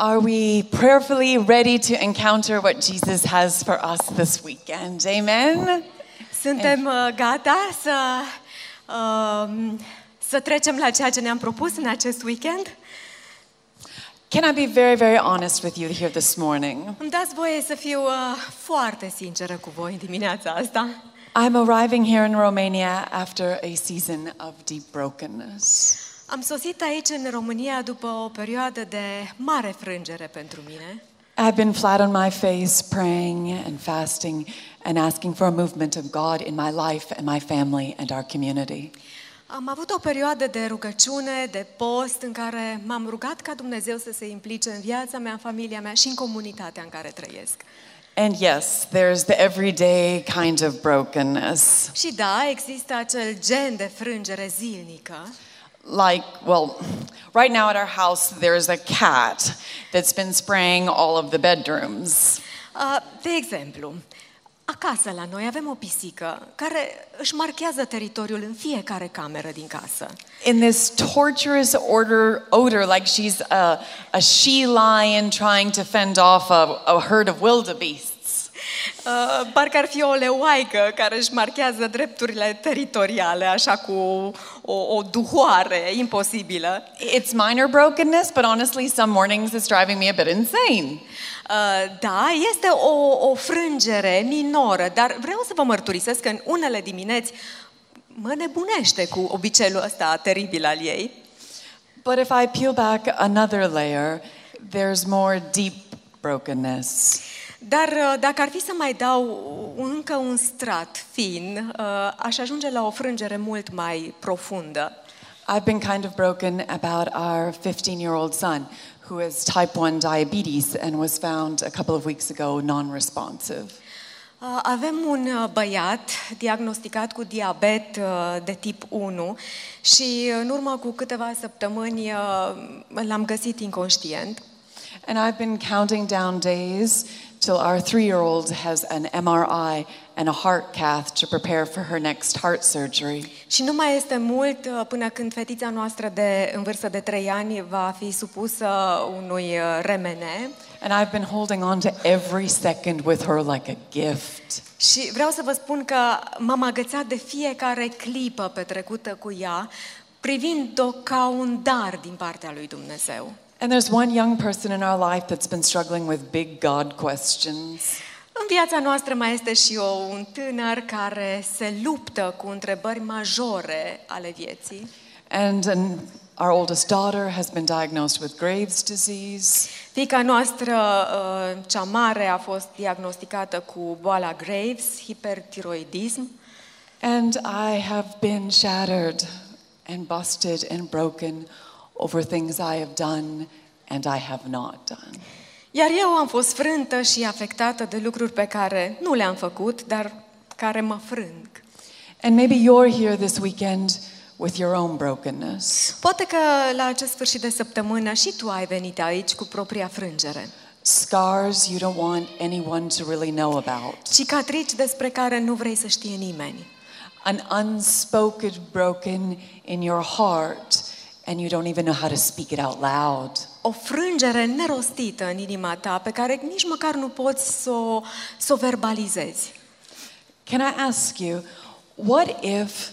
Are we prayerfully ready to encounter what Jesus has for us this weekend? Amen? Suntem gata să trecem la ceea ce ne-am propus în acest weekend? Can I be very, very honest with you here this morning? Îmi dați voie să fiu foarte sinceră cu voi dimineața asta. I'm arriving here in Romania after a season of deep brokenness. Am sosit aici în România după o perioadă de mare frângere pentru mine. I've been flat on my face praying and fasting and asking for a movement of God in my life and my family and our community. Am avut o perioadă de rugăciune, de post, în care m-am rugat ca Dumnezeu să se implice în viața mea, în familia mea și în comunitatea în care trăiesc. And yes, there's the everyday kind of brokenness. Și da, există acel gen de frângere zilnică. Like, well, right now at our house there's a cat that's been spraying all of the bedrooms. De exemplu, acasă la noi avem o pisică care își marchează teritoriul în fiecare cameră din casă. In this torturous odor like she's a she-lion trying to fend off a herd of wildebeests. Parcă ar fi o leoaică care își marchează drepturile teritoriale, așa cu o duhoare imposibilă. It's minor brokenness, but honestly, some mornings it's driving me a bit insane. Da, este o frângere minoră, dar vreau să vă mărturisesc că în unele dimineți mă nebunește cu obiceiul ăsta teribil al ei. But if I peel back another layer, there's more deep brokenness. Dar dacă ar fi să mai dau încă un strat fin, aș ajunge la o frângere mult mai profundă. I've been kind of broken about our 15-year-old son who has type 1 diabetes and was found a couple of weeks ago non-responsive. Avem un băiat diagnosticat cu diabet de tip 1 și în urmă cu câteva săptămâni l-am găsit inconștient. And I've been counting down days till our 3-year-old has an MRI and a heart cath to prepare for her next heart surgery. Și nu mai este mult până când fetița noastră în vârstă de 3 ani va fi supusă unui RMN. And I've been holding on to every second with her like a gift. Și vreau să vă spun că m-am agățat de fiecare clipă petrecută cu ea, privind-o ca un dar din partea lui Dumnezeu. And there's one young person in our life that's been struggling with big God questions. În viața noastră mai este și un tânăr care se luptă cu întrebări majore ale vieții. And our oldest daughter has been diagnosed with Graves' disease. Fiica noastră, cea mare, a fost diagnosticată cu boala Graves, hipertiroidism. And I have been shattered and busted and broken over things I have done and I have not done. Iar eu am fost frântă și afectată de lucruri pe care nu le-am făcut, dar care mă frâng. And maybe you're here this weekend with your own brokenness. Poate că la acest sfârșit de săptămână și tu ai venit aici cu propria frângere. Scars you don't want anyone to really know about. Cicatrici despre care nu vrei să știe nimeni. An unspoken broken in your heart and you don't even know how to speak it out loud. O frângere nerostită în inima ta pe care nici măcar nu poți să o verbalizezi. Can I ask you, what if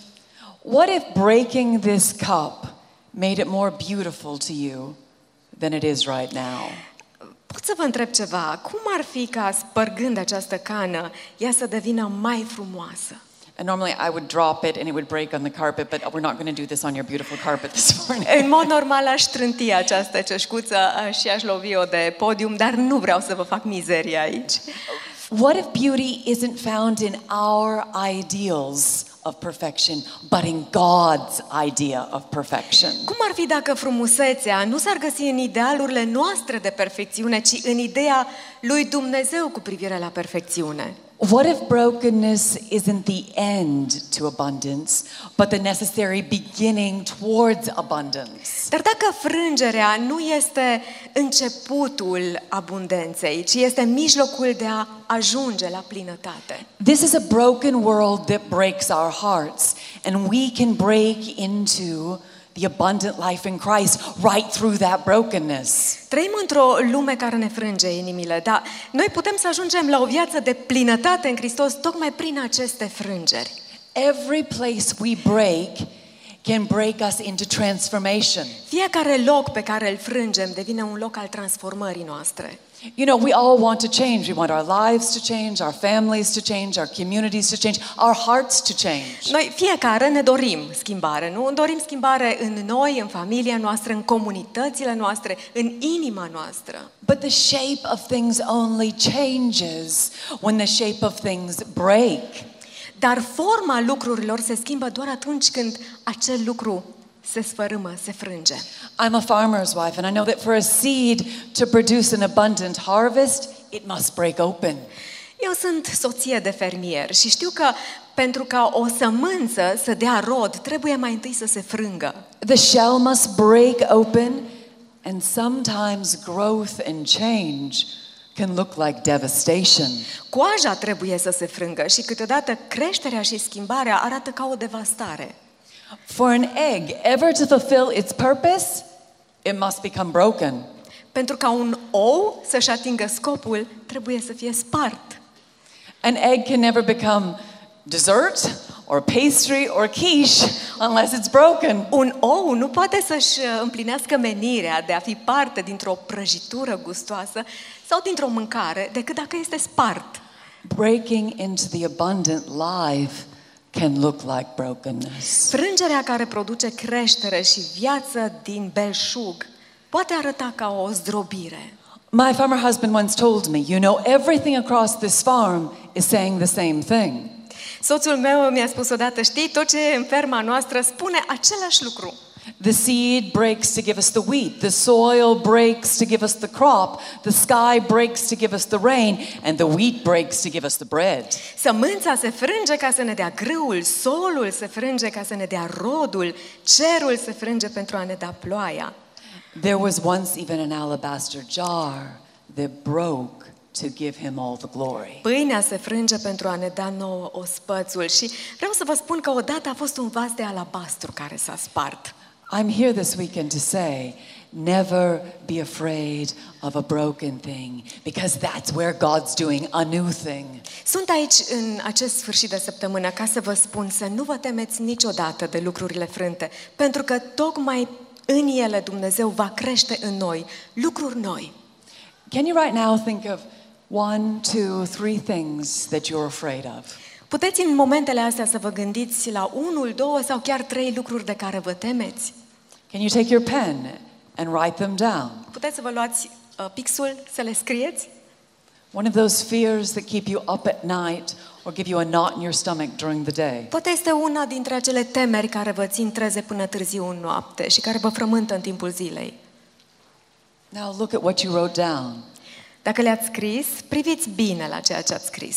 breaking this cup made it more beautiful to you than it is right now? Pot să vă întreb ceva? Cum ar fi ca spărgând această cană ea să devină mai frumoasă? And normally I would drop it and it would break on the carpet, but we're not going to do this on your beautiful carpet this morning. În mod normal aș trânti această ceșcuță și aș lovi-o de podium, dar nu vreau să vă fac mizerie aici. What if beauty isn't found in our ideals of perfection, but in God's idea of perfection? Cum ar fi dacă frumusețea nu s-ar găsi în idealurile noastre de perfecțiune, ci în ideea lui Dumnezeu cu privire la perfecțiune? What if brokenness isn't the end to abundance, but the necessary beginning towards abundance? Dar dacă frângerea nu este începutul abundenței, ci este mijlocul de a ajunge la plinătate. This is a broken world that breaks our hearts, and we can break into the abundant life in Christ right through that brokenness. Trăim într-o lume care ne frânge inimile, dar noi putem să ajungem la o viață de plinătate în Hristos tocmai prin aceste frângeri. Every place we break can break us into transformation. Fiecare loc pe care îl frângem devine un loc al transformării noastre. You know, we all want to change. We want our lives to change, our families to change, our communities to change, our hearts to change. Noi fiecare ne dorim schimbare, nu? Dorim schimbare în noi, în familia noastră, în comunitățile noastre, în inima noastră. But the shape of things only changes when the shape of things break. Dar forma lucrurilor se schimbă doar atunci când acel lucru se sfărâmă, se frânge. I'm a farmer's wife, and I know that for a seed to produce an abundant harvest, it must break open. Eu sunt soție de fermier și știu că pentru ca o sămânță să dea rod, trebuie mai întâi să se frângă. The shell must break open, and sometimes growth and change can look like devastation. Coaja trebuie să se frângă și câteodată creșterea și schimbarea arată ca o devastare. For an egg ever to fulfill its purpose, it must become broken. Pentru ca un ou să-și atingă scopul, trebuie să fie spart. An egg can never become dessert or pastry or quiche unless it's broken. Un ou nu poate să-și împlinească menirea de a fi parte dintr-o prăjitură gustoasă sau dintr-o mâncare decât dacă este spart. Breaking into the abundant life can look like brokenness. Frângerea care produce creștere și viață din belșug poate arăta ca o zdrobire. My farmer husband once told me, you know, everything across this farm is saying the same thing. Soțul meu mi-a spus odată, știi, tot ce e în ferma noastră spune același lucru. The seed breaks to give us the wheat, the soil breaks to give us the crop, the sky breaks to give us the rain, and the wheat breaks to give us the bread. Sămânța se frânge ca să ne dea grâul, solul se frânge ca să ne dea rodul, cerul se frânge pentru a ne da ploaia. There was once even an alabaster jar that broke to give him all the glory. Pâinea se frânge pentru a ne da nouă ospățul și vreau să vă spun că odată a fost un vas de alabastru care s-a spart. I'm here this weekend to say, never be afraid of a broken thing, because that's where God's doing a new thing. Sunt aici în acest sfârșit de săptămână ca să vă spun să nu vă temeți niciodată de lucrurile frânte, pentru că tocmai în ele Dumnezeu va crește în noi lucruri noi. Can you right now think of 1, 2, 3 things that you're afraid of? Puteți în momentele astea să vă gândiți la 1, 2 sau chiar 3 lucruri de care vă temeți? Can you take your pen and write them down? Puteți să vă luați pixul, să le scrieți? One of those fears that keep you up at night or give you a knot in your stomach during the day. Poate este una dintre acele temeri care vă țin treze până târziu în noapte și care vă frământă în timpul zilei. Now look at what you wrote down. Dacă le-ați scris, priviți bine la ceea ce ați scris.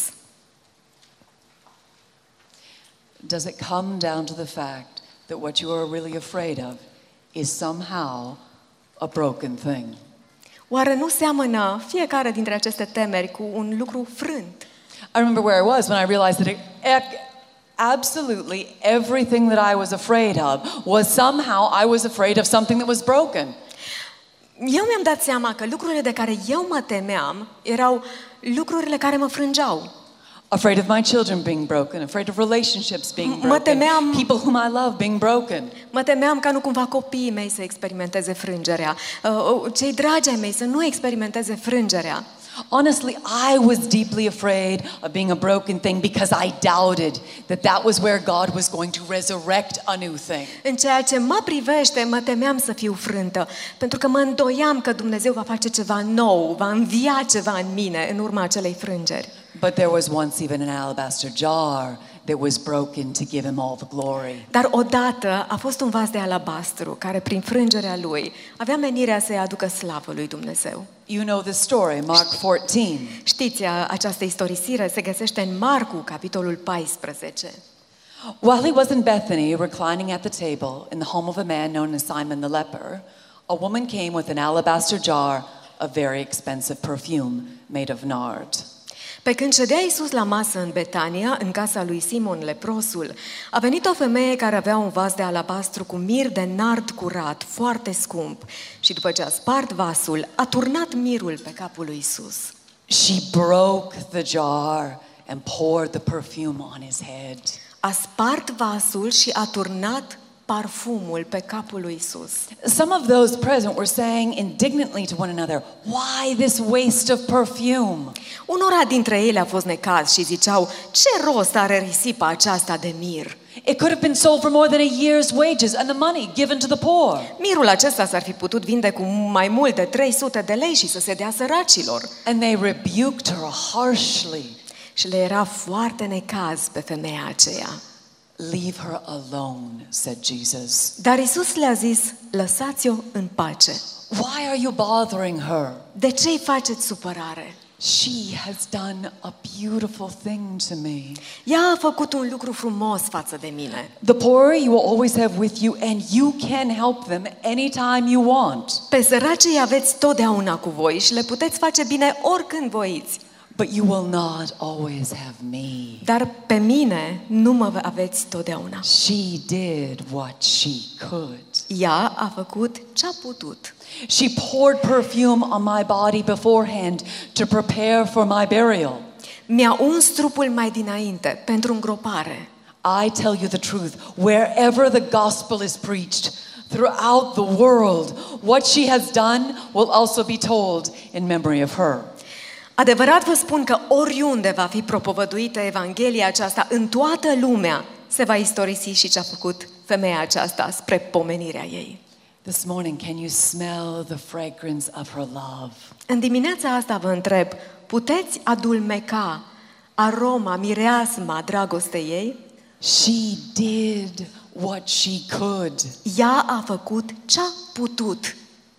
Does it come down to the fact that what you are really afraid of is somehow a broken thing? Oare nu seamănă fiecare dintre aceste temeri cu un lucru frânt? I remember where I was when I realized that absolutely everything that I was afraid of was somehow I was afraid of something that was broken. Eu mi-am dat seama că lucrurile de care eu mă temeam erau lucrurile care mă frângeau. Afraid of my children being broken, afraid of relationships being broken, people whom I love being broken. Mă temeam ca nu cumva copiii mei să experimenteze frângerea, cei dragi ai mei să nu experimenteze frângerea. Honestly, I was deeply afraid of being a broken thing because I doubted that was where God was going to resurrect a new thing. În ceea ce mă privește, mă temeam să fiu frântă, pentru că mă îndoiam că Dumnezeu va face ceva nou, va învia ceva în mine în urma acelei frângeri. But there was once even an alabaster jar that was broken to give him all the glory. Dar odată a fost un vas de alabastru care prin frângerea lui avea menirea să-i aducă slavă lui Dumnezeu. You know the story, Mark 14. Știți, această istorisire se găsește în Marcu, capitolul 14. While he was in Bethany, reclining at the table in the home of a man known as Simon the leper, a woman came with an alabaster jar of very expensive perfume made of nard. Pe când ședea Iisus la masă în Betania, în casa lui Simon leprosul, a venit o femeie care avea un vas de alabastru cu mir de nard curat, foarte scump, și după ce a spart vasul, a turnat mirul pe capul lui Iisus. She broke the jar and poured the perfume on his head. A spart vasul și a turnat parfumul pe capul lui Iisus. Some of those present were saying indignantly to one another, "Why this waste of perfume?" Unora dintre ele a fost necaz și ziceau, ce rost are risipa aceasta de mir? It could have been sold for more than a year's wages and the money given to the poor. Mirul acesta s-ar fi putut vinde cu mai mult de 300 de lei și să se dea săracilor. And they rebuked her harshly. Și le era foarte necaz pe femeia aceea. Leave her alone, said Jesus. Dar Iisus le-a zis, lăsați-o în pace. Why are you bothering her? De ce îi faceți supărare? She has done a beautiful thing to me. Ea a făcut un lucru frumos față de mine. The poor you will always have with you and you can help them anytime you want. Pe săraci îi aveți totdeauna cu voi și le puteți face bine oricând voiți. But you will not always have me. Dar pe mine nu mă aveți totdeauna. She did what she could. Ea a făcut ce-a putut. She poured perfume on my body beforehand to prepare for my burial. Mi-a uns trupul mai dinainte pentru îngropare. I tell you the truth, wherever the gospel is preached throughout the world, what she has done will also be told in memory of her. Adevărat vă spun că oriunde va fi propovăduită Evanghelia aceasta în toată lumea, se va istorisi și ce a făcut femeia aceasta spre pomenirea ei. This morning, can you smell the fragrance of her love? În dimineața asta vă întreb, puteți adulmeca aroma, mireasma dragostei ei? She did what she could. Ea a făcut ce-a putut.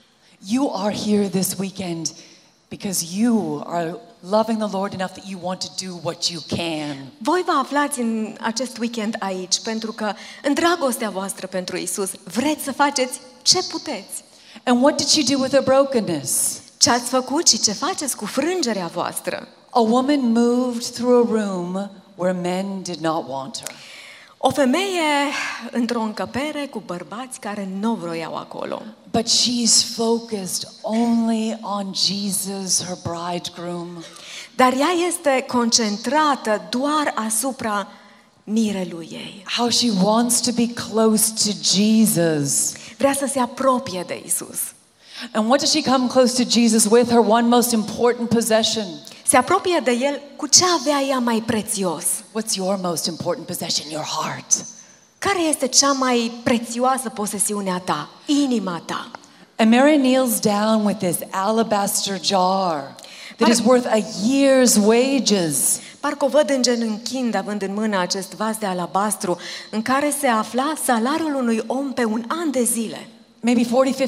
You are here this weekend because you are loving the Lord enough that you want to do what you can. Voi vă aflați în acest weekend aici pentru că în dragostea voastră pentru Isus vreți să faceți ce puteți. And what did she do with her brokenness? Ce ați făcut și ce faceți cu frângerea voastră? A woman moved through a room where men did not want her. O femeie într-o încăpere cu bărbați care nu vroiau acolo. But she's focused only on Jesus, her bridegroom. Dar ea este concentrată doar asupra mirelui ei. How she wants to be close to Jesus. Vrea să se apropie de Isus. And what does she come close to Jesus with? Her one most important possession. Se apropie de el cu ce avea ea mai prețios. What's your most important possession? Your heart. Care este cea mai prețioasă posesiune a ta? Inima ta. And Mary kneels down with this alabaster jar that is worth a year's wages. Parcă o văd îngenunchind, având în mână acest vas de alabastru, în care se afla salariul unui om pe un an de zile. Maybe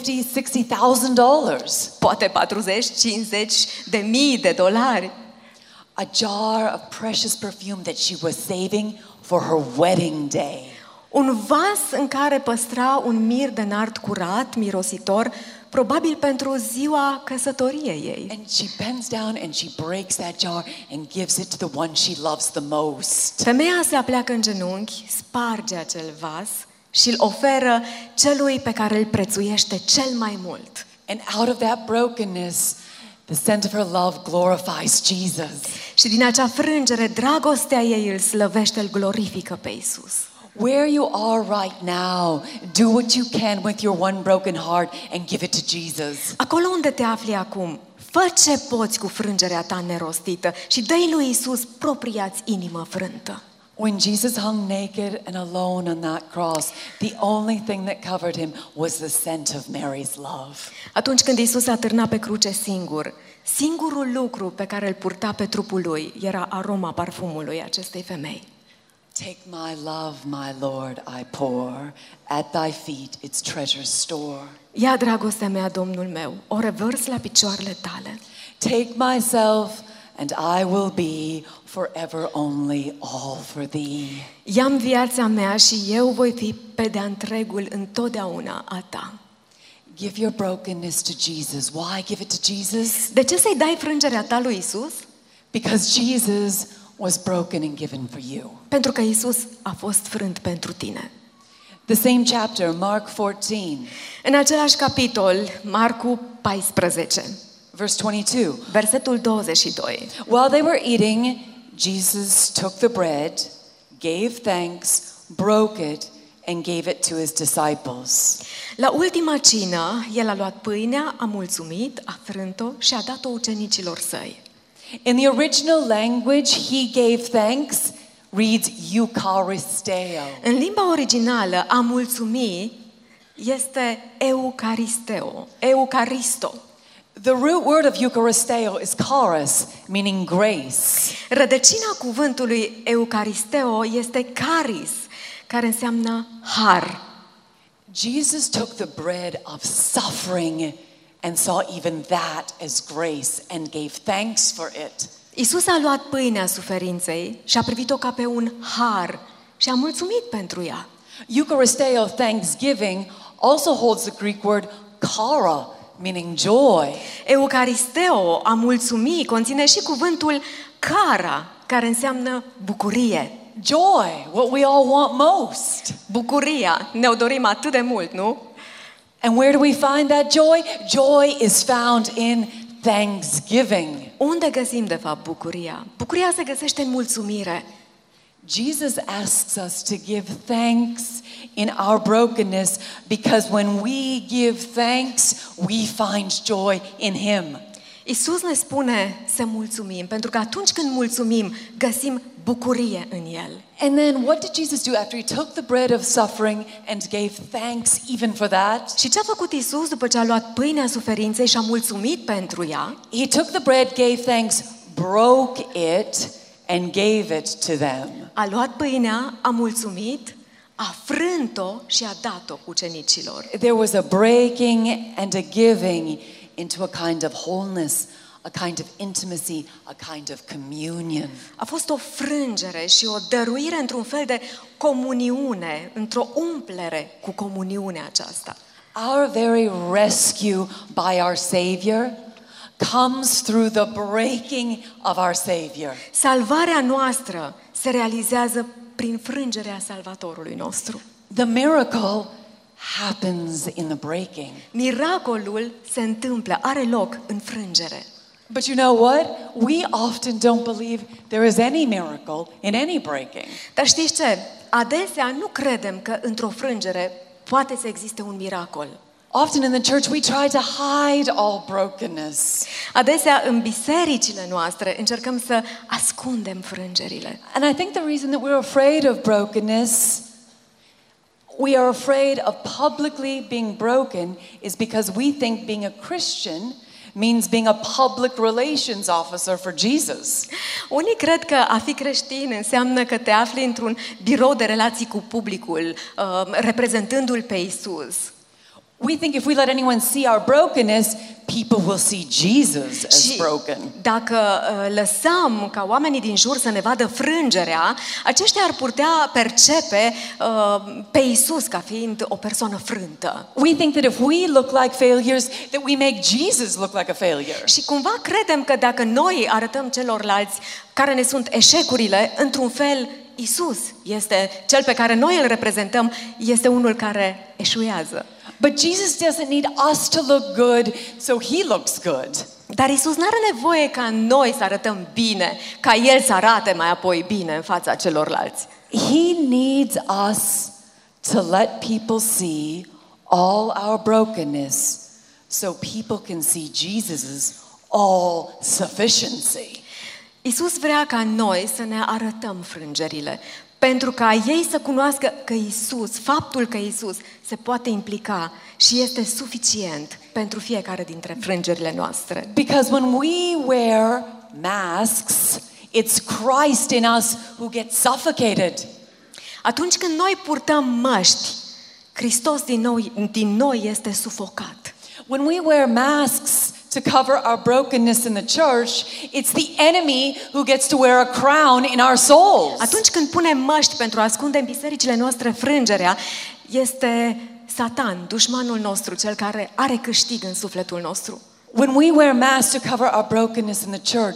$40,000, $60,000. Poate 40-50 de mii de dolari. A jar of precious perfume that she was saving for her wedding day. Un vas în care păstra un mir de nard curat, mirositor, probabil pentru ziua căsătoriei ei. And she bends down and she breaks that jar and gives it to the one she loves the most. Femeia se apleacă în genunchi, sparge acel vas și îl oferă celui pe care îl prețuiește cel mai mult. And out of that brokenness, the scent of her love glorifies Jesus. Și din acea frângere, dragostea ei îl slăvește, îl glorifică pe Isus. Where you are right now, do what you can with your one broken heart and give it to Jesus. Acolo unde te afli acum, fă ce poți cu frângerea ta nerostită și dă-i lui Isus propria-ți inimă frântă. When Jesus hung naked and alone on that cross, the only thing that covered him was the scent of Mary's love. Atunci când Isus a târnat pe cruce singur, singurul lucru pe care îl purta pe trupul lui era aroma parfumului acestei femei. Take my love, my Lord, I pour at thy feet its treasure store. Ia dragostea mea, Domnul meu, o revărs la picioarele tale. Take myself and I will be forever only all for thee. Ia-mi viața mea și eu voi fi pe de-a întregul întotdeauna a ta. Give your brokenness to Jesus. Why give it to Jesus? De ce să-i dai frângerea ta lui Isus? Because Jesus was broken and given for you. Pentru că Isus a fost frânt pentru tine. The same chapter, Mark 14, În același capitol, Marcu 14, verse 22. versetul 22. While they were eating, Jesus took the bread, gave thanks, broke it, and gave it to his disciples. La ultima cină, el a luat pâinea, a mulțumit, a frânt-o și a dat-o ucenicilor săi. In the original language, he gave thanks reads Eucharisteo. În limba originală, a mulțumi este eucharisto. The root word of Eucharisteo is charis, meaning grace. Rădăcina cuvântului eucaristeo este charis, care înseamnă har. Jesus took the bread of suffering and saw even that as grace and gave thanks for it. Isus a luat pâinea suferinței și a privit-o ca pe un har și a mulțumit pentru ea. Eucharisteo, thanksgiving, also holds the Greek word chara, meaning joy. Eucaristeo, a mulțumi, conține și cuvântul chara, care înseamnă bucurie. Joy, what we all want most. Bucuria, ne-o dorim atât de mult, nu? And where do we find that joy? Joy is found in thanksgiving. Unde găsim, de fapt, bucuria? Bucuria se găsește în mulțumire. Jesus asks us to give thanks in our brokenness because when we give thanks, we find joy in Him. Isus ne spune să mulțumim, pentru că atunci când mulțumim, găsim bucurie în El. And then what did Jesus do after He took the bread of suffering and gave thanks even for that? Și ce a făcut Isus după ce a luat pâinea suferinței și a mulțumit pentru ea? He took the bread, gave thanks, broke it, and gave it to them. A luat pâinea, a mulțumit, a frânt-o și a dat-o ucenicilor. There was a breaking and a giving into a kind of wholeness, a kind of intimacy, a kind of communion. A fost o frângere și o dăruire într-un fel de comuniune, într-o umplere cu comuniunea aceasta. Our very rescue by our Savior comes through the breaking of our Savior. Salvarea noastră se realizează prin frângerea Salvatorului nostru. The miracle happens in the breaking. Miracolul se întâmplă, are loc în frângere. But you know what? We often don't believe there is any miracle in any breaking. Dar știți ce? Adesea nu credem că într-o frângere poate să existe un miracol. Often in the church we try to hide all brokenness. Adesea în bisericile noastre încercăm să ascundem frângerile. And I think the reason that we're afraid of brokenness, we are afraid of publicly being broken, is because we think being a Christian means being a public relations officer for Jesus. Unii cred că a fi creștin înseamnă că te afli într-un birou de relații cu publicul, reprezentându-l pe Isus. We think if we let anyone see our brokenness, people will see Jesus as Și broken. dacă lăsăm ca oamenii din jur să ne vadă frângerea, aceștia ar putea percepe pe Isus ca fiind o persoană frântă. We think that if we look like failures, that we make Jesus look like a failure. Și cumva credem că dacă noi arătăm celorlalți care ne sunt eșecurile, într-un fel Isus este cel pe care noi îl reprezentăm, este unul care eșuează. But Jesus doesn't need us to look good, so He looks good. Dar Isus n-are nevoie ca noi să arătăm bine, ca El să arate mai apoi bine în fața celorlalți. He needs us to let people see all our brokenness so people can see Jesus's all sufficiency. Isus vrea ca noi să ne arătăm frângerile, pentru ca ei să cunoască că Isus, faptul că Isus se poate implica și este suficient pentru fiecare dintre frângerile noastre. Because when we wear masks, it's Christ in us who gets suffocated. Atunci când noi purtăm măști, Hristos din noi este sufocat. When we wear masks to cover our brokenness in the church, it's the enemy who gets to wear a crown in our souls. Atunci când punem măști pentru a ascunde în bisericile noastre frângerea, este Satan, dușmanul nostru, cel care are câștig în sufletul nostru. When we wear masks to cover our brokenness in the church,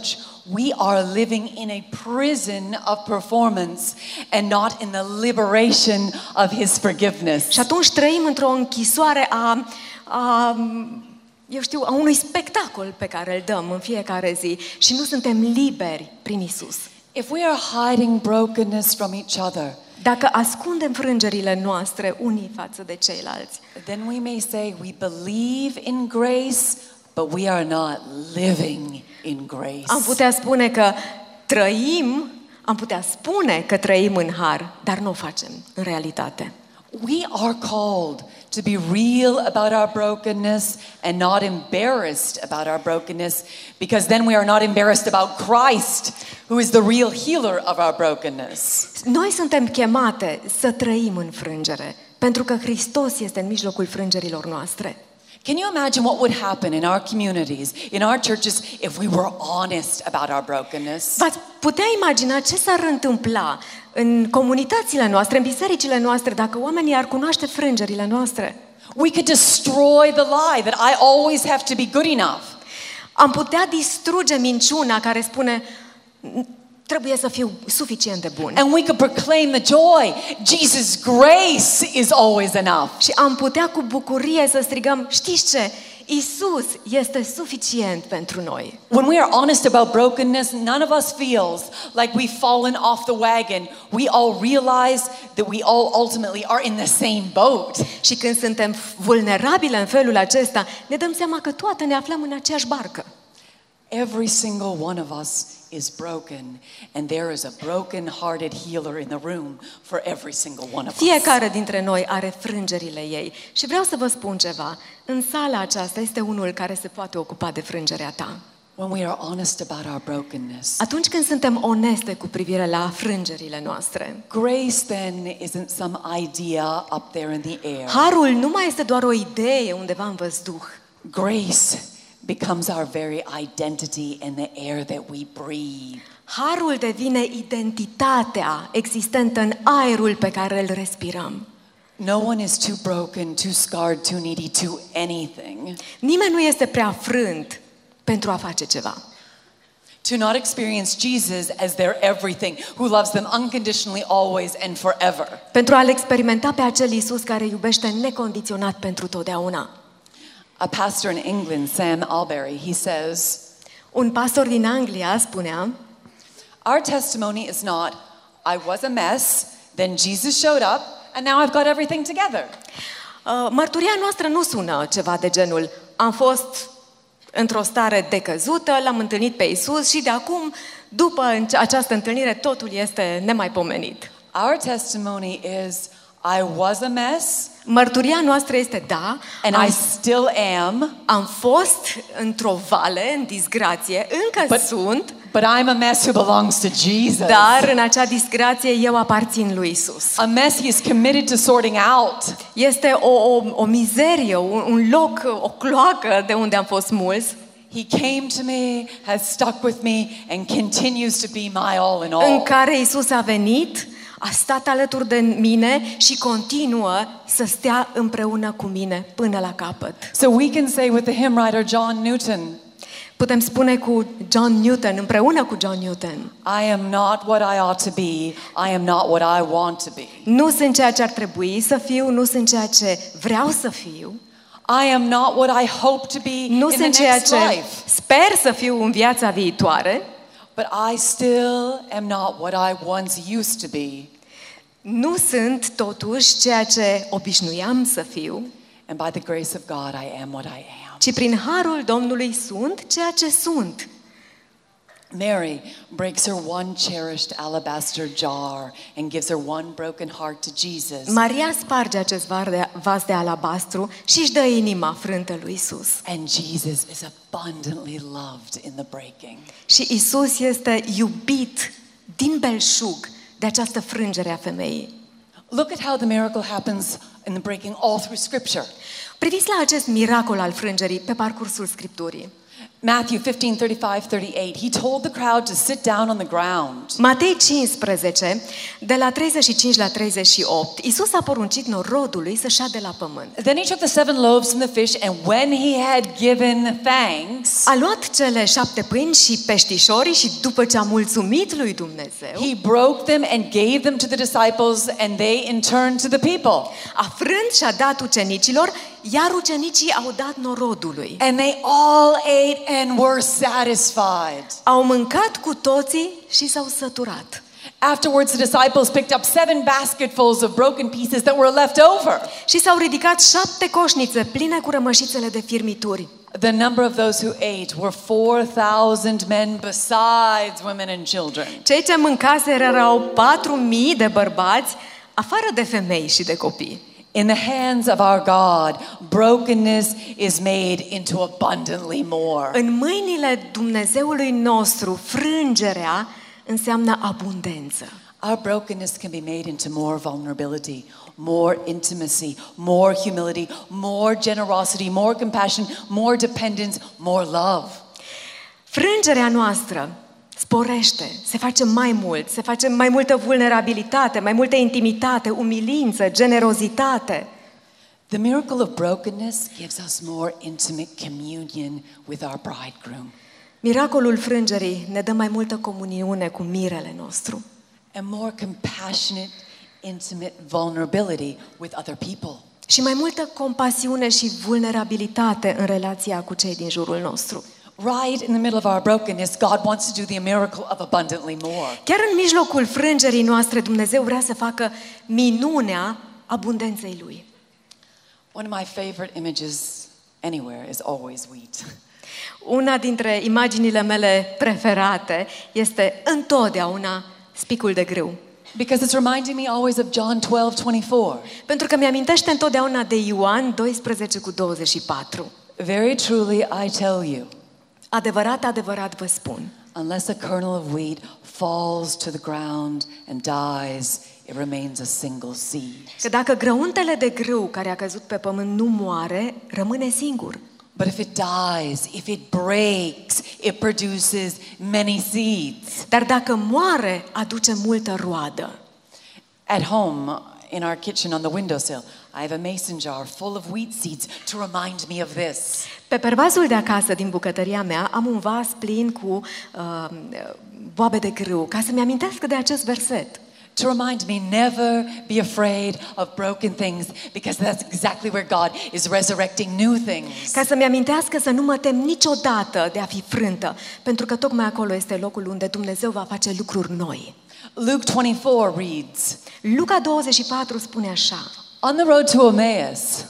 we are living in a prison of performance and not in the liberation of His forgiveness. Și atunci trăim într-o închisoare a unui spectacol pe care îl dăm în fiecare zi și nu suntem liberi prin Isus. If we are hiding brokenness from each other, Dacă ascundem frângerile noastre unii față de ceilalți, then we may say we believe in grace, but we are not living in grace. am putea spune că trăim în har, dar nu o facem în realitate. We are called to be real about our brokenness and not embarrassed about our brokenness, because then we are not embarrassed about Christ, who is the real healer of our brokenness. Noi suntem chemate să trăim în frângere, pentru că Hristos este în mijlocul frângerilor noastre. Can you imagine what would happen in our communities, in our churches, if we were honest about our brokenness? V-ați putea imagina ce s-ar întâmpla în comunitățile noastre, în bisericile noastre, dacă oamenii ar cunoaște frângerile noastre? We could destroy the lie that I always have to be good enough. Am putea distruge minciuna care spune trebuie să fiu suficient de bun. And we could proclaim the joy. Jesus' grace is always enough. Și am putea cu bucurie să strigăm, știți ce? Isus este suficient pentru noi. When we are honest about brokenness, none of us feels like we've fallen off the wagon. We all realize that we all ultimately are in the same boat. Și când suntem vulnerabile în felul acesta, ne dăm seama că toate ne aflăm în aceeași barcă. Every single one of us is broken, and there is a broken-hearted healer in the room for every single one of us. Fiecare dintre noi are frângerile ei. Și vreau să vă spun ceva. În sala aceasta este unul care se poate ocupa de frângerea ta. When we are honest about our brokenness, Atunci când suntem oneste cu privire la frângerile noastre, grace then isn't some idea up there in the air. harul nu mai este doar o idee undeva în văzduh. Grace becomes our very identity and the air that we breathe. Harul devine identitatea existentă în aerul pe care îl respirăm. No one is too broken, too scarred, too needy, too anything Nimeni nu este prea frânt pentru a face ceva. to not experience Jesus as their everything, who loves them unconditionally, always and forever. Pentru a-L experimenta pe acel Iisus care iubește necondiționat pentru totdeauna. A pastor in England, Sam Alberry, he says, Un pastor din Anglia spunea, our testimony is not, I was a mess, then Jesus showed up, and now I've got everything together. Mărturia noastră nu sună ceva de genul, am fost într-o stare decăzută, l-am întâlnit pe Iisus și de acum, după această întâlnire, totul este nemaipomenit. Our testimony is, I was a mess, Mărturia noastră este da, and I still am, am fost într-o vale, în disgrație, încă sunt, but I'm a mess who belongs to Jesus. dar în acea disgrație eu aparțin lui Isus. A mess he is committed to sorting out. Este o mizerie, un loc, o cloacă de unde am fost mulți, He came to me, has stuck with me, and continues to be my all in all. în care Isus a venit, a stat alături de mine și continuă să stea împreună cu mine până la capăt. So we can say with the hymn writer John Newton, Putem spune cu John Newton, împreună cu John Newton, I am not what I ought to be, I am not what I want to be. nu sunt ceea ce ar trebui să fiu, nu sunt ceea ce vreau să fiu, I am not what I hope to be nu in the sunt ceea next ce life. sper să fiu în viața viitoare, But I still am not what I once used to be. nu sunt totuși ceea ce obișnuiam să fiu, And by the grace of God, I am what I am. ci prin harul Domnului sunt ceea ce sunt. Mary breaks her one cherished alabaster jar and gives her one broken heart to Jesus. Maria sparge acest vas de alabastru și își dă inima frântă lui Isus. And Jesus is abundantly loved in the breaking. Și Isus este iubit din belșug de această frângere a femeii. Look at how the miracle happens in the breaking all through Scripture. Priviți la acest miracol al frângerii pe parcursul Scripturii. Matthew 15:35-38. He told the crowd to sit down on the ground. Matei 15, de la 35 la 38, Iisus a poruncit norodului să șadă la pământ. Then he took the 7 loaves and the fish, and when he had given thanks, A luat cele 7 pâini și peștișorii și după ce a mulțumit lui Dumnezeu, he broke them and gave them to the disciples, and they in turn to the people. a frânt și a dat ucenicilor, iar ucenicii au dat norodului. And they all ate and were satisfied. Au mâncat cu toții și s-au săturat. Afterwards, the disciples picked up 7 basketfuls of broken pieces that were left over. Și s-au ridicat 7 coșnițe pline cu rămășițele de firmituri. The number of those who ate were 4,000 men besides women and children. Cei ce mâncaseră erau 4.000 de bărbați, afară de femei și de copii. In the hands of our God, brokenness is made into abundantly more. În mâinile Dumnezeului nostru, frângerea înseamnă abundență. Our brokenness can be made into more vulnerability, more intimacy, more humility, more generosity, more compassion, more dependence, more love. Frângerea noastră sporește, se face mai mult, se face mai multă vulnerabilitate, mai multă intimitate, umilință, generozitate. The miracle of brokenness gives us more intimate communion with our bridegroom. Miracolul frângerii ne dă mai multă comuniune cu mirele nostru. And more compassionate, intimate vulnerability with other people. Și mai multă compasiune și vulnerabilitate în relația cu cei din jurul nostru. Right in the middle of our brokenness, God wants to do the miracle of abundantly more. Chiar în mijlocul frângerii noastre, Dumnezeu vrea să facă minunea abundenței Lui. One of my favorite images anywhere is always wheat. Una dintre imaginile mele preferate este întotdeauna spicul de grâu. Because it's reminding me always of John 12:24. Pentru că mi-amintește întotdeauna de Ioan 12:24. Very truly I tell you, Adevărat, adevărat vă spun, unless a kernel of wheat falls to the ground and dies, it remains a single seed. că dacă grăuntele de grâu care a căzut pe pământ nu moare, rămâne singur. But if it dies, if it breaks, it produces many seeds. Dar dacă moare, aduce multă roadă. At home, in our kitchen on the windowsill, I have a mason jar full of wheat seeds to remind me of this. Pe pervazul de acasă din bucătăria mea am un vas plin cu boabe de grâu, ca să-mi amintească de acest verset. To remind me, never be afraid of broken things, because that's exactly where God is resurrecting new things. Ca să-mi amintească să nu mă tem niciodată de a fi frântă, pentru că tocmai acolo este locul unde Dumnezeu va face lucruri noi. Luke 24 reads, Luca 24 spune așa: on the road to Emmaus,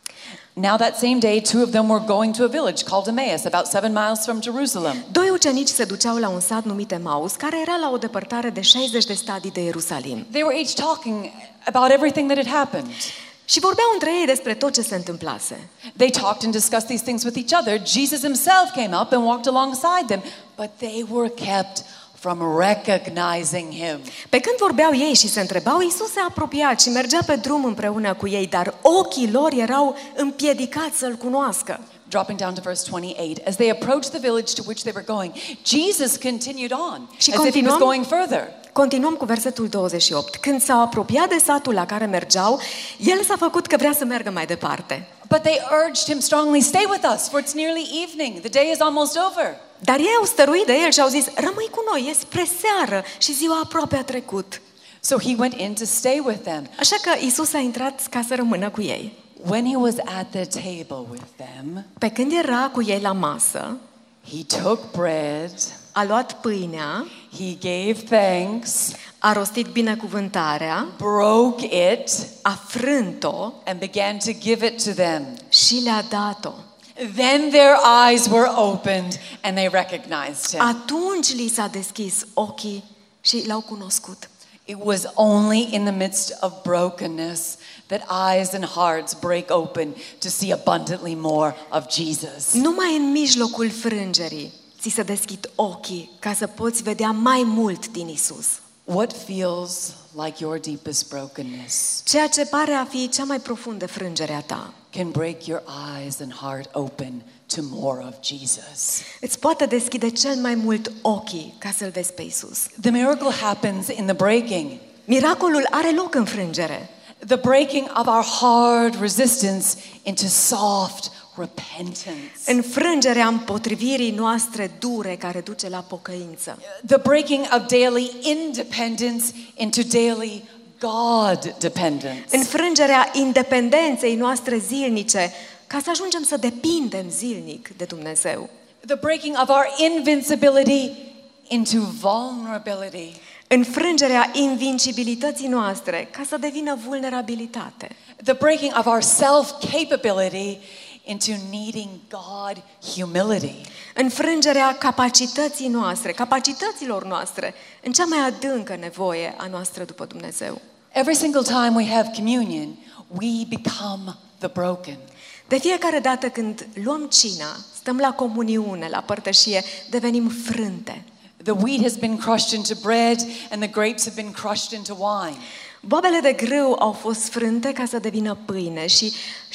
now that same day, 2 of them were going to a village called Emmaus, about 7 miles from Jerusalem. 2 ucenici se duceau la un sat numit Emaus, care era la o depărtare de 60 de stadii de Ierusalim. They were each talking about everything that had happened. Și vorbeau între ei despre tot ce se întâmplase. They talked and discussed these things with each other. Jesus himself came up and walked alongside them, but they were kept from recognizing him. Pe când vorbeau ei și se întrebau, Iisus se apropia și mergea pe drum împreună cu ei, dar ochii lor erau împiedicați să-l cunoască. Dropping down to verse 28, as they approached the village to which they were going, Jesus continued on, Și as if he was going further. Continuăm cu versetul 28. Când s-au apropiat de satul la care mergeau, el s-a făcut că vrea să meargă mai departe. But they urged him strongly, stay with us, for it's nearly evening. The day is almost over. Dar ei au stăruit de el și au zis, rămâi cu noi, e spre seară și ziua aproape a trecut. So he went in to stay with them. Așa că Iisus a intrat ca să rămână cu ei. When he was at the table with them, Pe când era cu ei la masă, he took bread, a luat pâinea, he gave thanks, a rostit binecuvântarea, broke it, a frânt-o and began to give it to them. și le-a dat-o. Then their eyes were opened and they recognized him. Atunci li s-a deschis ochii și l-au cunoscut. It was only in the midst of brokenness that eyes and hearts break open to see abundantly more of Jesus. Numai în mijlocul frângerii ți se deschid ochii ca să poți vedea mai mult din Isus. What feels like your deepest brokenness Ceea ce pare a fi cea mai profundă frângere a ta can break your eyes and heart open to more of Jesus. Îți poate deschide cel mai mult ochii ca să-L vezi pe Isus. The miracle happens in the breaking. Miracolul are loc în frângere. The breaking of our hard resistance into soft repentance. Înfrângerea împotrivirii noastre dure care duce la pocăință. The breaking of daily independence into daily God dependence. Înfrângerea independenței noastre zilnice ca să ajungem să depindem zilnic de Dumnezeu. The breaking of our invincibility into vulnerability. Înfrângerea invincibilității noastre ca să devină vulnerabilitate. The breaking of our self-capability into needing God humility. Înfrângerea capacității noastre, capacităților noastre, în cea mai adâncă nevoie a noastră după Dumnezeu. Every single time we have communion, we become the broken. De fiecare dată când luăm cina, stăm la comuniune, la părtășie, devenim frânte. The wheat has been crushed into bread and the grapes have been crushed into wine. Boabele de grâu au fost frânte ca să devină pâine și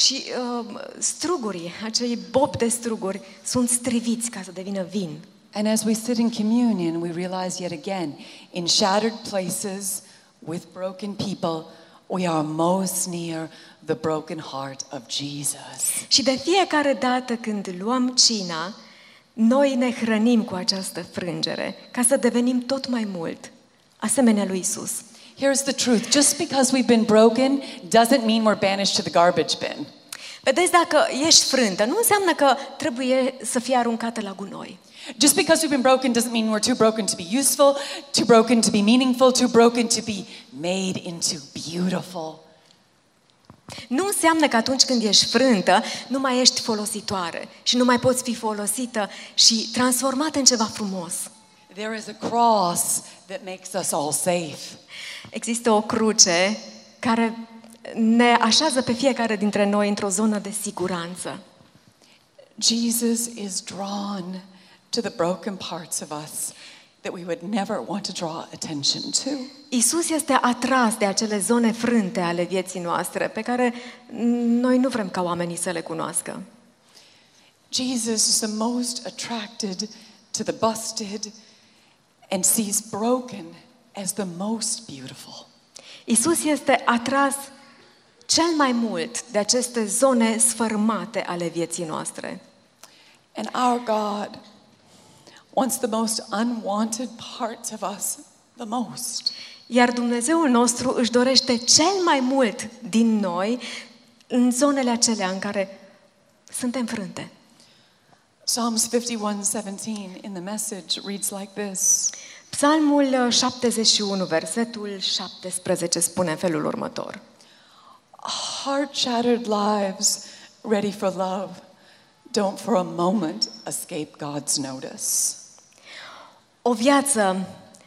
strugurii, acei bobi de struguri, sunt striviți ca să devină vin. And as we sit in communion, we realize yet again, in shattered places, with broken people, we are most near the broken heart of Jesus. Și de fiecare dată când luăm cina, noi ne hrănim cu această frângere ca să devenim tot mai mult asemenea lui Isus. Here's the truth. Just because we've been broken doesn't mean we're banished to the garbage bin. Vedeți, dacă ești frântă, nu înseamnă că trebuie să fie aruncată la gunoi. Just because we've been broken doesn't mean we're too broken to be useful, too broken to be meaningful, too broken to be made into beautiful. Nu înseamnă că atunci când ești frântă, nu mai ești folositoare și nu mai poți fi folosită și transformată în ceva frumos. There is a cross that makes us all safe. Există o cruce care ne așează pe fiecare dintre noi într-o zonă de siguranță. Jesus is drawn to the broken parts of us that we would never want to draw attention to. Isus este atras de acele zone frânte ale vieții noastre pe care noi nu vrem ca oamenii să le cunoască. Jesus is the most attracted to the busted and sees broken as the most beautiful. Isus este atras cel mai mult de aceste zone sfărâmate ale vieții noastre. And our God wants the most unwanted parts of us the most. Iar Dumnezeul nostru își dorește cel mai mult din noi în zonele acelea în care suntem frânte. Psalms 51:17 in the Message reads like this. Psalmul 71, versetul 17 spune în felul următor. Heart-shattered lives ready for love don't for a moment escape God's notice. O viață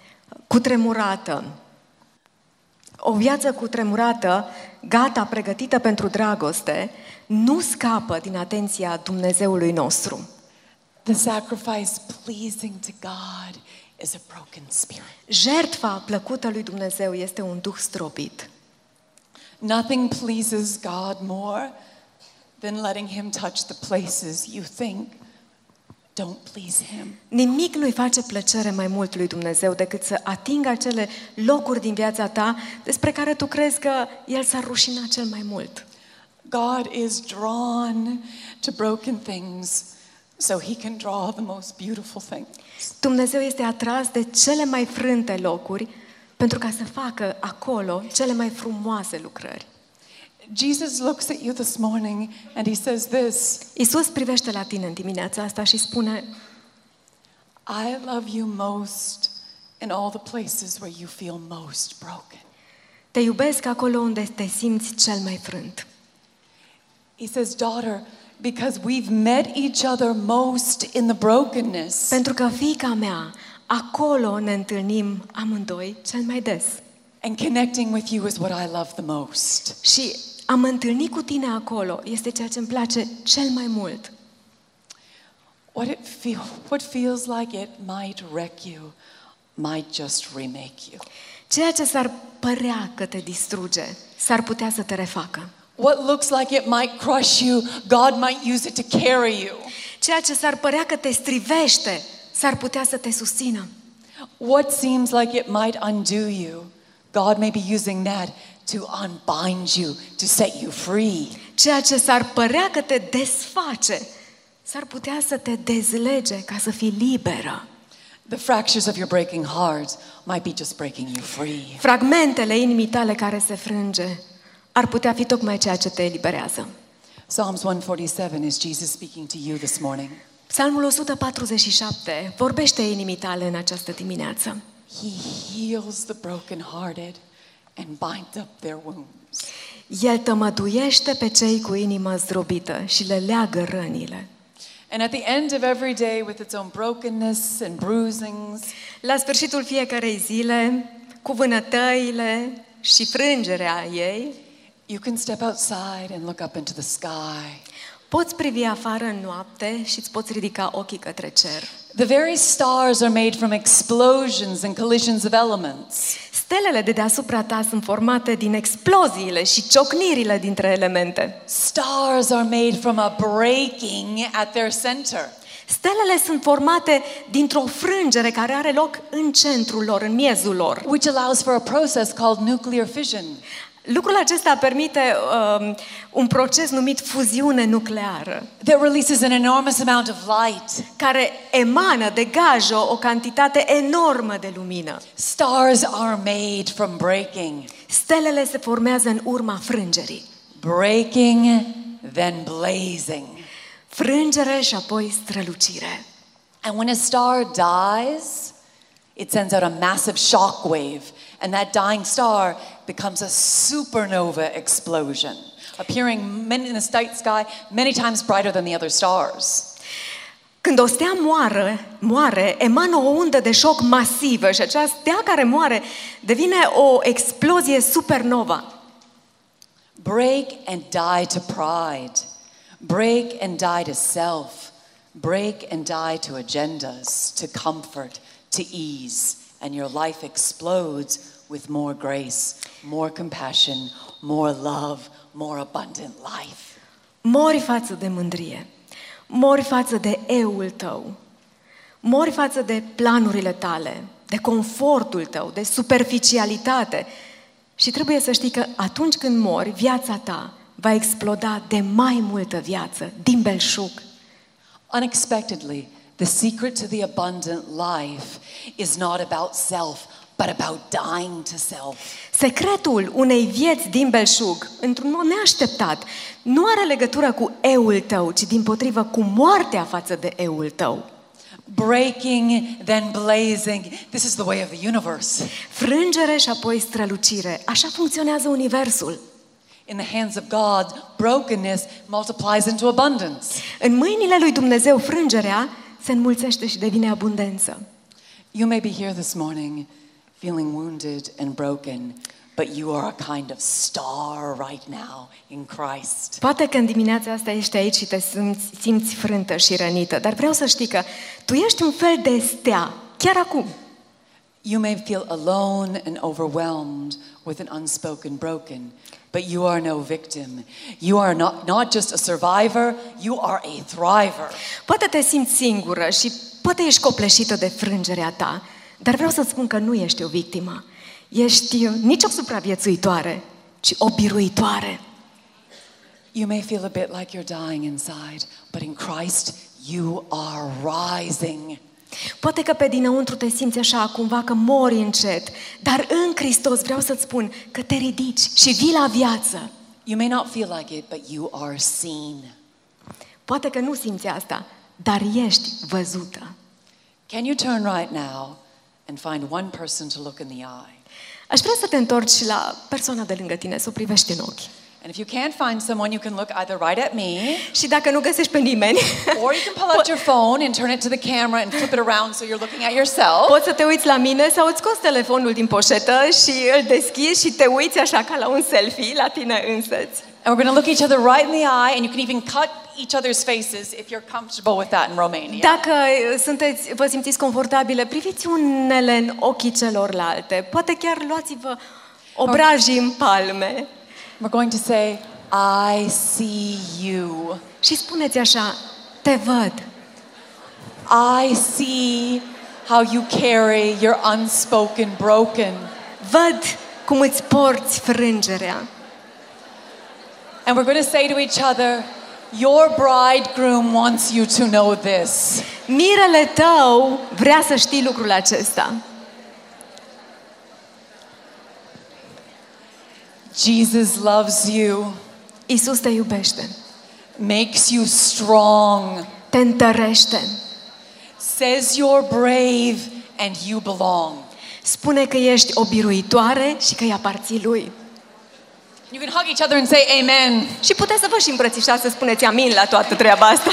cutremurată, gata, pregătită pentru dragoste, nu scapă din atenția Dumnezeului nostru. The sacrifice pleasing to God is a broken spirit. Jertfa plăcută lui Dumnezeu este un duh stropit. Nothing pleases God more than letting Him touch the places you think don't please Him. Nimic nu-i face plăcere mai mult lui Dumnezeu decât să atingă acele locuri din viața ta despre care tu crezi că El s-ar rușina cel mai mult. God is drawn to broken things so He can draw the most beautiful things. Dumnezeu este atras de cele mai frânte locuri pentru ca să facă acolo cele mai frumoase lucrări. Jesus looks at you this morning and He says this. Isus privește la tine în dimineața asta și spune: I love you most in all the places where you feel most broken. Te iubesc acolo unde te simți cel mai frânt. He says, daughter, because we've met each other most in the brokenness. Pentru că, fiica mea, acolo ne întâlnim amândoi cel mai des. And connecting with you is what I love the most. Și a mă întâlni cu tine acolo este ceea ce îmi place cel mai mult. What feels like it might wreck you might just remake you. Ceea ce s-ar părea că te distruge, s-ar putea să te refacă. What looks like it might crush you, God might use it to carry you. Ceea ce s-ar părea că te strivește, s-ar putea să te susțină. What seems like it might undo you, God may be using that to unbind you, to set you free. Ceea ce s-ar părea că te desface, s-ar putea să te dezlege ca să fii liberă. The fractures of your breaking heart might be just breaking you free. Fragmentele inimii tale care se frânge ar putea fi tocmai ceea ce te eliberează. Psalms 147 is Jesus speaking to you this morning. Psalmul 147 vorbește inimii tale în această dimineață. He heals the brokenhearted and binds up their wounds. El tămăduiește pe cei cu inima zdrobită și le leagă rănile. And at the end of every day, with its own brokenness and bruisings, La sfârșitul fiecarei zile, cu vânătăile și frângerea ei, you can step outside and look up into the sky. poți privi afară în noapte și îți poți ridica ochii către cer. The very stars are made from explosions and collisions of elements. Stelele de deasupra ta sunt formate din exploziile și ciocnirile dintre elemente. Stars are made from a breaking at their center. Stelele sunt formate dintr-o frângere care are loc în centrul lor, în miezul lor. Which allows for a process called nuclear fission. Lucrul acesta permite un proces numit fuziune nucleară, That releases an enormous amount of light. care emană, degajă o cantitate enormă de lumină. Stars are made from breaking. Stelele se formează în urma frângerii. Breaking, then blazing. Frângere și apoi strălucire. And when a star dies, it sends out a massive shock wave, and that dying star becomes a supernova explosion, appearing in the night sky many times brighter than the other stars. Când o stea moare, emană o undă de șoc masivă și acea stea care moare devine o explozie supernova. Break and die to pride. Break and die to self. Break and die to agendas, to comfort, to ease, and your life explodes with more grace, more compassion, more love, more abundant life. Mori față de mândrie, mori față de eul tău, mori față de planurile tale, de confortul tău, de superficialitate. Și trebuie să știi că atunci când mori, viața ta va exploda de mai multă viață, din belșug. Unexpectedly, the secret to the abundant life is not about self, but about dying to self. Secretul unei vieți din belșug, într-un mod neașteptat, nu are legătură cu eul tău, ci dimpotrivă cu moartea față de eul tău. Breaking, then blazing. This is the way of the universe. Frângere și apoi strălucire. Așa funcționează universul. In the hands of God, brokenness multiplies into abundance. În mâinile lui Dumnezeu, frângerea se înmulțește și devine abundență. You may be here this morning feeling wounded and broken, but you are a kind of star right now in Christ. Poate că în dimineața asta ești aici și te simți frântă și rănită, dar vreau să știi că tu ești un fel de stea, chiar acum. You may feel alone and overwhelmed with an unspoken broken, but you are no victim. You are not just a survivor, you are a thriver. Poate te simți singură și poate ești copleșită de frângerea ta, dar vreau să spun că nu ești o victimă. Ești nici o supraviețuitoare, ci o biruitoare. You may feel a bit like you're dying inside, but in Christ you are rising. Poate că pe dinăuntru te simți așa, cumva că mori încet, dar în Hristos vreau să-ți spun că te ridici și vii la viață. You may not feel like it, but you are seen. Poate că nu simți asta, dar ești văzută. Can you turn right now and find one person to look in the eye? Aș vrea să te întorci la persoana de lângă tine, să o privești în ochi. And if you can't find someone, you can look either right at me, Și dacă nu găsești pe nimeni, or you can pull out your phone and turn it to the camera and flip it around so you're looking at yourself. poți să te uiți la mine sau îți scoți telefonul din poșetă și îl deschizi și te uiți așa ca la un selfie la tine însăți. And we're going to look each other right in the eye, and you can even cut each other's faces if you're comfortable with that in Romania. Dacă vă simțiți confortabile, priviți unele în ochii celorlalte. Poate chiar luați-vă obrajii în palme We're going to say, I see you. și spuneți așa, te văd, I see how you carry your unspoken broken. Văd cum îți porți frângerea. And we're going to say to each other, your bridegroom wants you to know this. Mirele tău vrea să știi lucrul acesta. Jesus loves you, Iisus te iubește, makes you strong, te întărește, says you're brave and you belong. spune că ești o biruitoare și că îi aparții Lui. You can hug each other and say amen. Și puteți să vă și îmbrățișați să spuneți amin la toată treaba asta.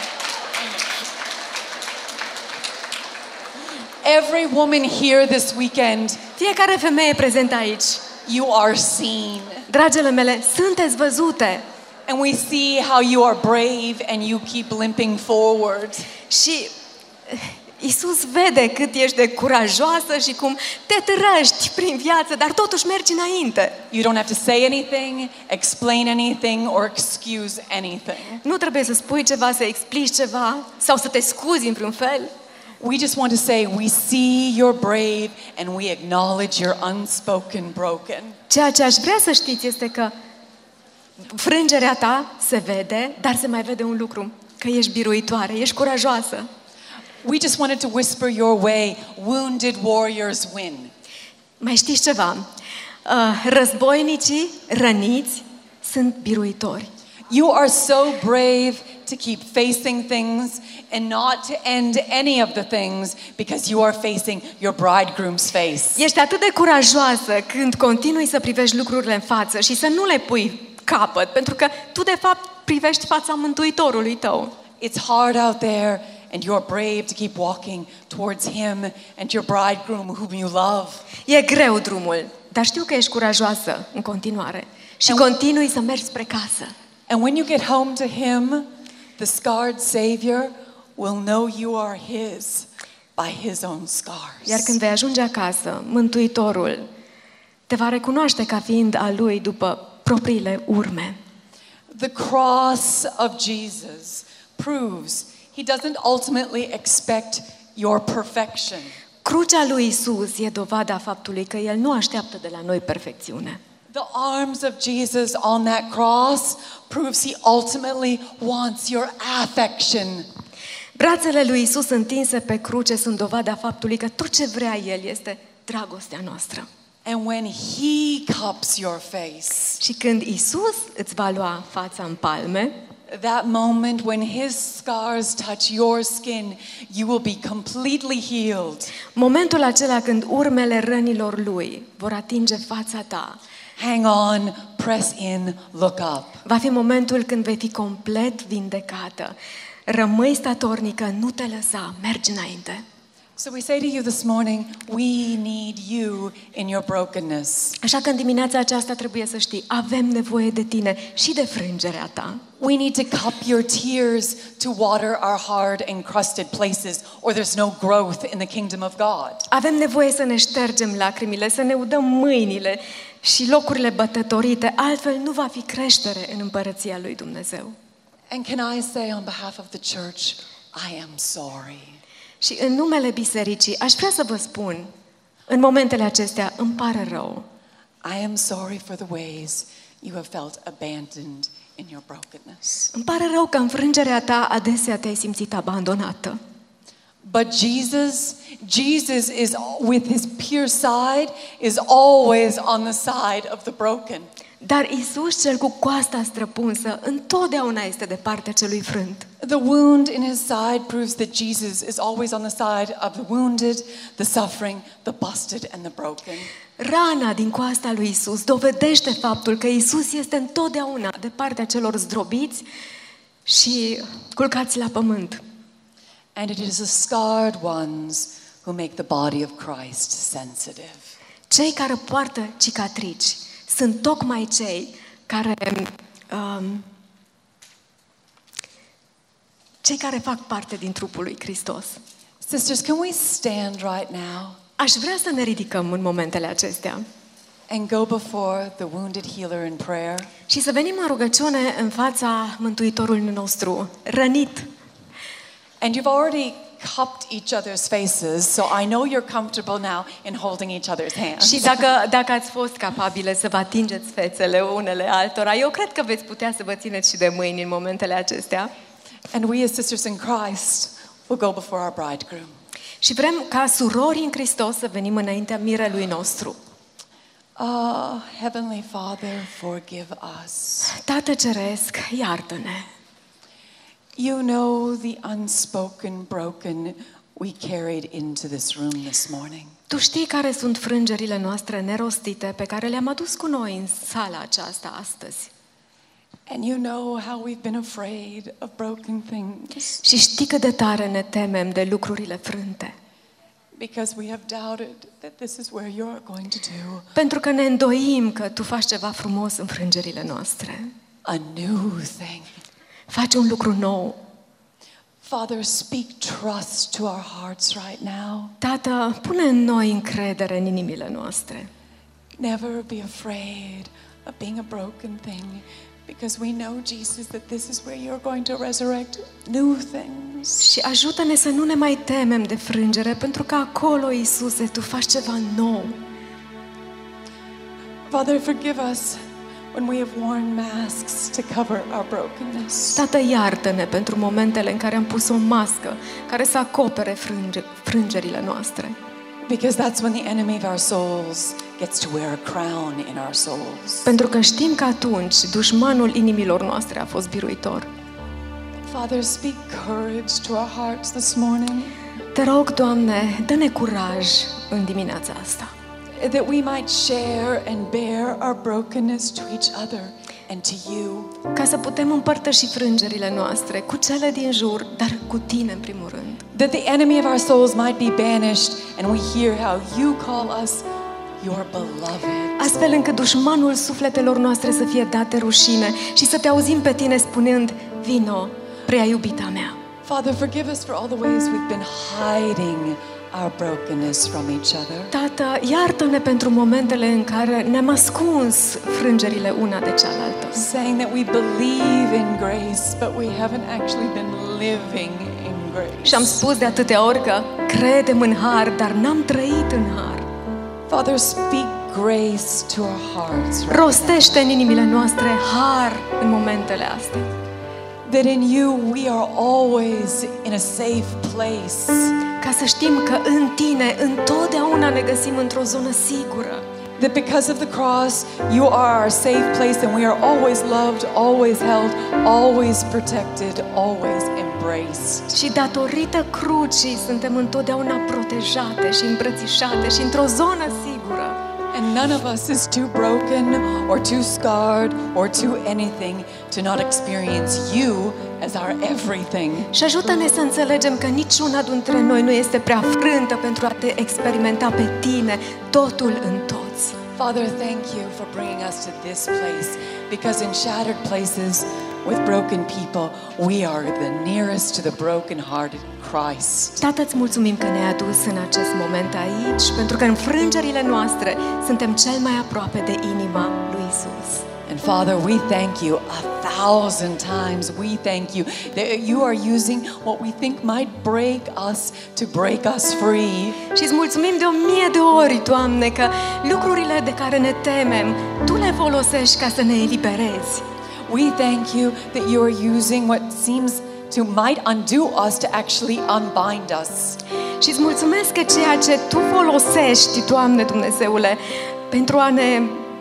Every woman here this weekend, Fiecare femeie prezentă aici, you are seen. dragele mele, sunteți văzute. And we see how you are brave and you keep limping forward. Și Iisus vede cât ești de curajoasă și cum te târăști prin viață, dar totuși mergi înainte. You don't have to say anything, explain anything, or excuse anything. Nu trebuie să spui ceva, să explici ceva sau să te scuzi în vreun fel. We just want to say, we see you're brave and we acknowledge your unspoken broken. Ceea ce aș vrea să știți este că frângerea ta se vede, dar se mai vede un lucru, că ești biruitoare, ești curajoasă. We just wanted to whisper your way, wounded warriors win. Mai știți ceva? Războinicii răniți sunt biruitori. You are so brave to keep facing things and not to end any of the things because you are facing your bridegroom's face. Ești atât de curajoasă când continui să privești lucrurile în față și să nu le pui capăt, pentru că tu de fapt privești fața Mântuitorului tău. It's hard out there and you're brave to keep walking towards him and your bridegroom whom you love. E greu drumul, dar știu că ești curajoasă în continuare și continui să mergi spre casă. And when you get home to him, the scarred Savior will know you are his by his own scars. Iar când vei ajunge acasă, Mântuitorul te va recunoaște ca fiind a lui după propriile urme. The cross of Jesus proves he doesn't ultimately expect your perfection. Crucea lui Isus e dovada faptului că El nu așteaptă de la noi perfecțiune. The arms of Jesus on that cross proves he ultimately wants your affection. Brațele lui Isus întinse pe cruce sunt dovada faptului că tot ce vrea El este dragostea noastră. And when he cups your face, Și când Isus îți va lua fața în palme, that moment when his scars touch your skin, you will be completely healed. momentul acela când urmele rănilor lui vor atinge fața ta, Hang on, press in, look up. va fi momentul când vei fi complet vindecată. Rămâi statornică, nu te lăsa, mergi înainte. So we say to you this morning, we need you in your brokenness. Așa că în dimineața aceasta trebuie să știi, avem nevoie de tine și de frângerea ta. We need to cup your tears to water our hard and crusted places, or there's no growth in the kingdom of God. Avem nevoie să ne ștergem lacrimile, să ne udăm mâinile și locurile bătătorite, altfel nu va fi creștere în împărăția lui Dumnezeu. And can I say on behalf of the church, I am sorry. Și în numele bisericii aș vrea să vă spun, în momentele acestea îmi pare rău. I am sorry for the ways you have felt abandoned in your brokenness. Îmi pare rău că în frângerea ta adesea te-ai simțit abandonată. But Jesus is with his pure side, is always on the side of the broken. Dar Isus, cel cu coasta străpunsă, întotdeauna este de partea celui frânt. The wound in his side proves that Jesus is always on the side of the wounded, the suffering, the busted and the broken. Rana din coasta lui Isus dovedește faptul că Isus este întotdeauna de partea celor zdrobiți și culcați la pământ. And it is the scarred ones who make the body of Christ sensitive. Cei care poartă cicatrici sunt tocmai cei care fac parte din trupul lui Hristos. Sisters, can we stand right now Aș vrea să ne ridicăm în momentele acestea and go before the wounded healer in prayer? și să venim în rugăciune în fața Mântuitorului nostru rănit. And you've already cupped each other's faces, so I know you're comfortable now in holding each other's hands. Și dacă ați fost capabile să vă atingeți fețele unele altora, eu cred că veți putea să vă țineți și de mâini în momentele acestea. And we as sisters in Christ will go before our bridegroom. Și vrem ca surori în Hristos să venim înaintea mirelui nostru. Heavenly Father, forgive us. Tată Ceresc, iartă-ne. You know the unspoken broken we carried into this room this morning. Tu știi care sunt frângerile noastre nerostite pe care le-am adus cu noi în sala aceasta astăzi. And you know how we've been afraid of broken things. Și știi cât de tare ne temem de lucrurile frânte. Because we have doubted that this is where you are going to do Pentru că ne îndoim că Tu faci ceva frumos în frângerile noastre. a new thing. Faci un lucru nou. Father, speak trust to our hearts right now. Tată, pune în noi încredere în inimile noastre. Never be afraid of being a broken thing, because we know, Jesus, that this is where you're going to resurrect new things. Și ajută-ne să nu ne mai temem de frângere, pentru că acolo, Iisuse, Tu faci ceva nou. Father, forgive us when we have worn masks to cover our brokenness. Tată, iartă-ne pentru momentele în care am pus o mască care să acopere frângerile noastre. Because that's when the enemy of our souls gets to wear a crown in our souls. Pentru că știm că atunci dușmanul inimilor noastre a fost biruitor. Father, speak courage to our hearts this morning, Te rog, Doamne, dă-ne curaj în dimineața asta, that we might share and bear our brokenness to each other and to you. ca să putem împărtăși frângerile noastre cu cele din jur, dar cu Tine în primul rând. That the enemy of our souls might be banished and we hear how you call us your beloved. Astfel încât dușmanul sufletelor noastre să fie dat de rușine și să Te auzim pe Tine spunând: vino, prea iubita mea. Father, forgive us for all the ways we've been hiding our brokenness from each other. Tată, iartă-ne pentru momentele în care ne-am ascuns frângerile una de cealaltă. Saying that we believe in grace, but we haven't actually been living in grace. Și am spus de atâtea ori că credem în har, dar n-am trăit în har. Father, speak grace to our hearts. Rostește în inimile noastre har în momentele astea. That in you we are always in a safe place. Ca să știm că în Tine întotdeauna ne găsim într-o zonă sigură. That because of the cross, you are our safe place and we are always loved, always held, always protected, always embraced. Și datorită crucii suntem întotdeauna protejate și îmbrățișate și într-o zonă sigură. And none of us is too broken or too scarred or too anything to not experience you as our everything. Și ajută-ne să înțelegem că niciuna dintre noi nu este prea frântă pentru a Te experimenta pe Tine, totul în toți. Father, thank you for bringing us to this place, because in shattered places with broken people, we are the nearest to the broken-hearted Christ. Tată, îți mulțumim că ne-ai adus în acest moment aici, pentru că în frângerile noastre suntem cel mai aproape de inima lui Isus. And Father, we thank you 1,000 times. We thank you that you are using what we think might break us to break us free. Și îți mulțumim de 1000 de ori, Doamne, că lucrurile de care ne temem, Tu le folosești ca să ne eliberezi. We thank you that you are using what seems to might undo us to actually unbind us. Și îți mulțumesc că ceea ce Tu folosești, Doamne Dumnezeule, pentru a ne...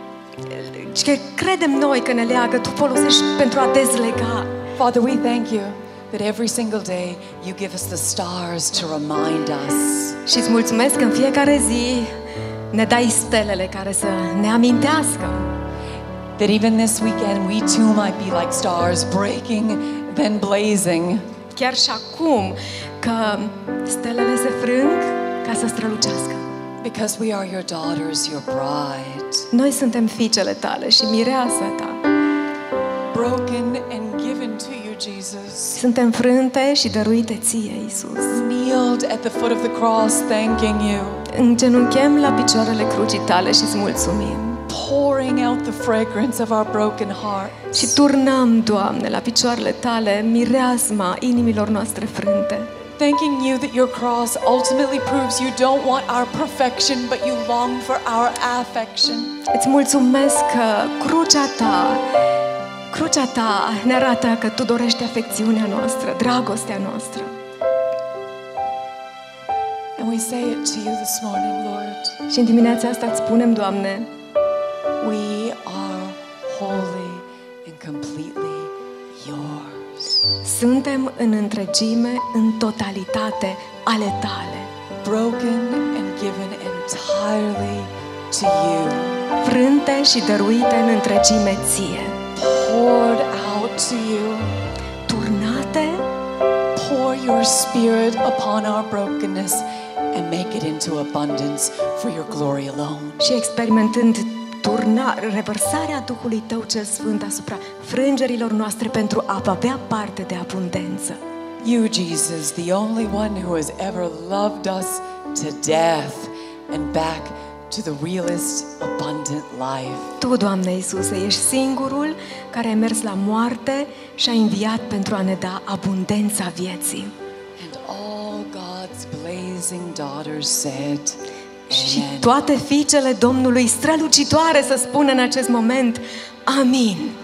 că credem noi că ne leagă, Tu folosești pentru a dezlega. Father, we thank you that every single day you give us the stars to remind us. Și îți mulțumesc că în fiecare zi ne dai stelele care să ne amintească. That even this weekend we too might be like stars, breaking then blazing. Chiar și acum că stelele se frâng ca să strălucească. Because we are your daughters, your bride. Noi suntem fiicele Tale și mireasa Ta. Broken and given to you, Jesus. Suntem frânte și dăruite Ție, Iisus. Kneeled at the foot of the cross, thanking you. Îngenunchem la picioarele crucii Tale și îți mulțumim. Pouring out the fragrance of our broken heart. Și turnăm, Doamne, la picioarele Tale mireasma inimilor noastre frânte. Thanking you that your cross ultimately proves you don't want our perfection, but you long for our affection. Îți mulțumesc că crucea ta ne arată că tu dorești afecțiunea noastră, dragostea noastră. And we say it to you this morning, Lord. Și în dimineața asta îți spunem, Doamne, We are wholly and completely yours. suntem în întregime, în totalitate ale tale, Broken and given entirely to you. frânte și dăruite în întregime ție, Poured out to you. turnate. Pour your spirit upon our brokenness and make it into abundance for your glory alone. Și experimentând revărsarea Duhului Tău cel Sfânt asupra frângerilor noastre pentru a avea parte de abundență. You, Jesus, the only one who has ever loved us to death and back to the realest, abundant life. Tu, Doamne Iisuse, ești singurul care ai mers la moarte și ai înviat pentru a ne da abundența vieții. And all God's blazing daughters said, Și Amen. toate fiicele Domnului strălucitoare să spună în acest moment, Amin.